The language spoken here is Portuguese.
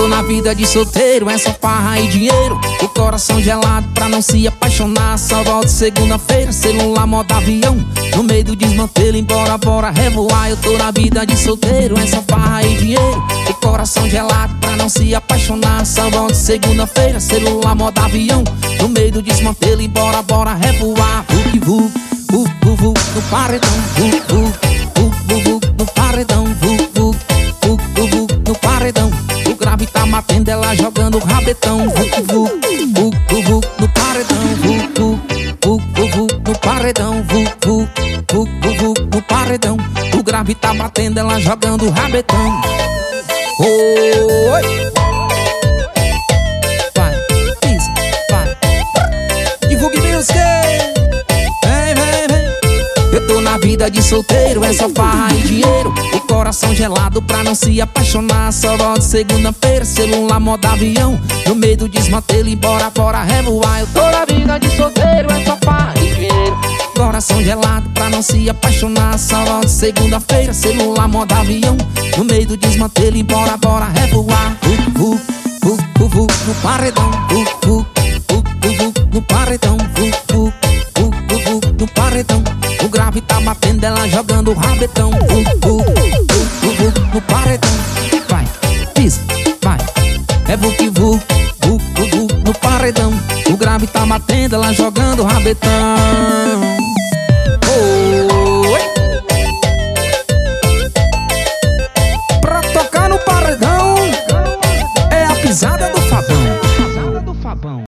tô na vida de solteiro, é só farra e dinheiro. O coração gelado pra não se apaixonar. Só volto segunda-feira, celular modo avião. No meio do desmantelo, embora, bora revoar. Eu tô na vida de solteiro, é só farra e dinheiro. O coração gelado pra não se apaixonar. Só volto segunda-feira, celular modo avião. No meio do desmantelo, embora, bora revoar. Vu, vu, vu, vu, no paredão. Vu, vu, vu, vu, vu, no paredão. Vu, vu, vu, vu, vu, no paredão. O grave tá matando, ela jogando o rabetão. Vu, vu, vu, vu, vu, no paredão. Vu, vu, vu, vu, vu, no paredão. Vu, vu, vu, vu, vu, no paredão. O grave tá batendo, ela jogando o rabetão. Oi! Vai, pisa, vai. Divulgue music. Vem, vem, vem. Eu tô na vida de solteiro, é só farra e dinheiro. O coração gelado pra não se apaixonar. Só volto segunda-feira, celular modo avião. No meio do desmantelo, embora, bora revoar. Eu tô na vida de solteiro, é só farra e dinheiro. Coração gelado pra não se apaixonar. Só volto segunda-feira, celular modo avião. No meio do desmantelo, embora, bora revoar. Vu, vu, vu, vu, no paredão. Vu, vu, vu, vu, vu, no paredão. Vu, vu, vu, vu, vu, no paredão. O grave tá batendo, ela jogando o rabetão. Vu, vu, vu, vu, vu, no paredão. Vai, pisa, vai. É vu que vu, vu, vu, vu, no paredão. O grave tá batendo, ela jogando o rabetão. Pra tocar no paredão é a pisada do Fabão.